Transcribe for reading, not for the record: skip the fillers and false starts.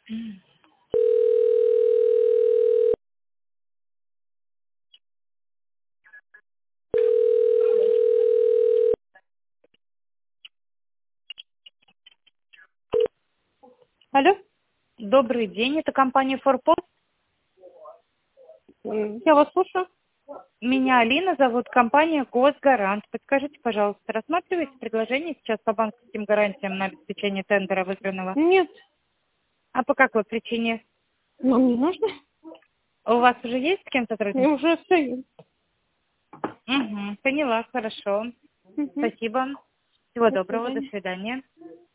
Алло, Добрый день, это компания Форпост. я вас слушаю. Меня Алина зовут, компания Госгарант. Подскажите, пожалуйста, рассматриваете предложение сейчас по банковским гарантиям на обеспечение тендера выигранного? Нет, А по какой причине? нам не нужно. У вас уже есть с кем Я сотрудничать? уже стою. Угу, поняла, хорошо. Мгм. Спасибо. Всего До доброго, до свидания. свидания.